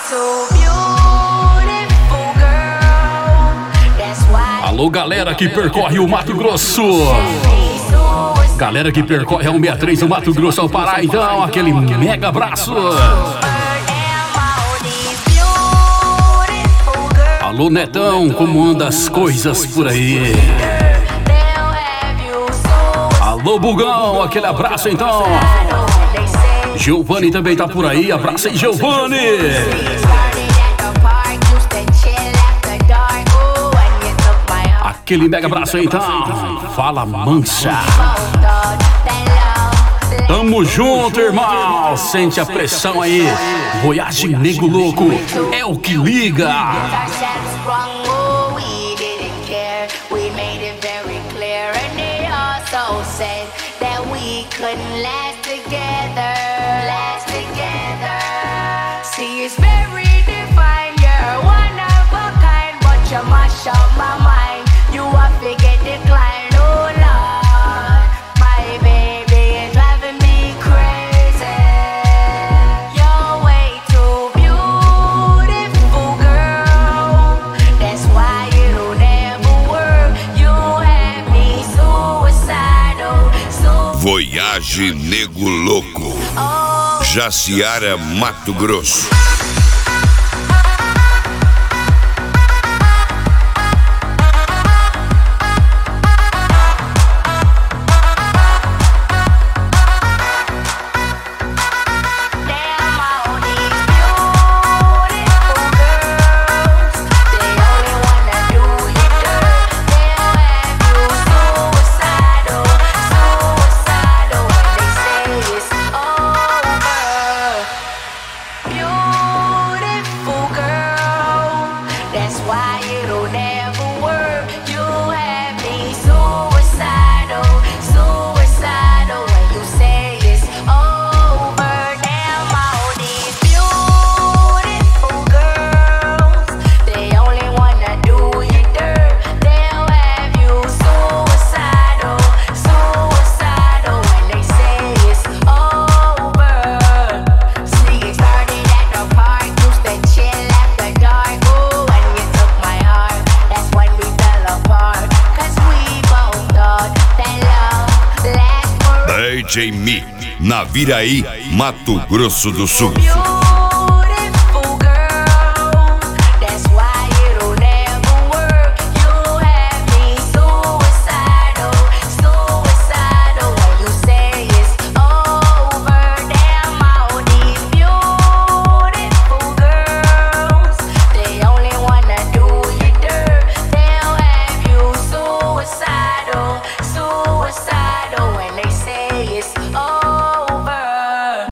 Alô, galera que percorre o Mato Grosso. Galera que percorre a 163 do Mato Grosso ao Pará, então, aquele mega abraço. Alô, Netão, como anda as coisas por aí? Alô, Bugão, aquele abraço, então. Giovanni também tá por aí, abraço aí, Giovanni. Aquele mega abraço aí, então. Fala, mancha. Tamo junto, irmão. Sente a pressão aí. Voyage Nego Louco é o que liga. Voyage Nego Louco, Jaciara, Mato Grosso. DJ Mi, Naviraí, Mato Grosso do Sul.